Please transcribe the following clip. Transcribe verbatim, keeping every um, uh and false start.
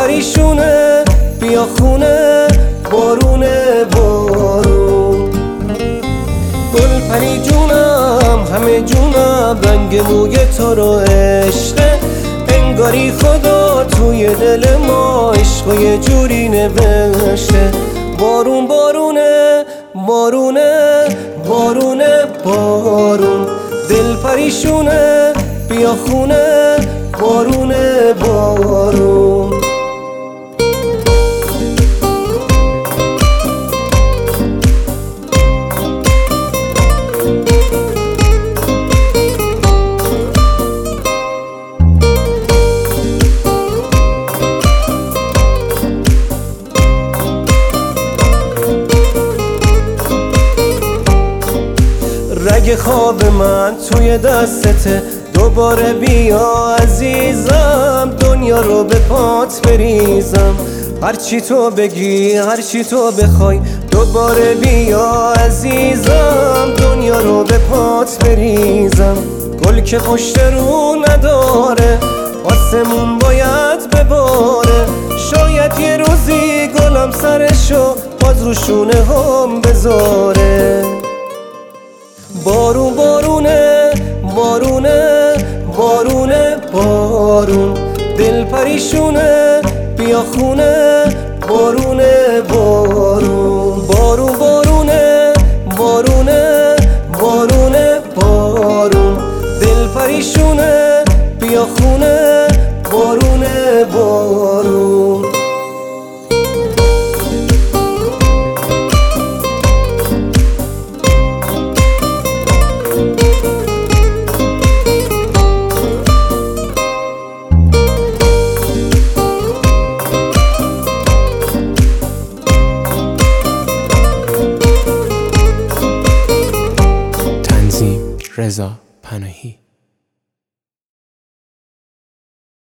پریشونه بیا خونه بارونه بارون. گل پری جونم همه جونم رنگ موی تو رو عشقه، انگاری خدا توی دل ما عشق یه جوری نوشته. بارون بارونه بارونه بارونه بارون، دل پریشونه بیا خونه بارونه بارون. رگ خواب من توی دستته، دوباره بیا عزیزم دنیا رو به پات بریزم. هرچی تو بگی هرچی تو بخوای دوباره بیا عزیزم دنیا رو به پات بریزم. گل که پشت رو نداره آسمون باید بباره، شاید یه روزی گلم سرشو باز رو شونه هم بذاره. بارون بارونه بارونه بارونه بارون، دل پریشونه بیا خونه بارونه بارون. بارون بارونه بارونه بارونه بارون، دل پریشونه بیا خونه بارونه بارون. رضا پناهی.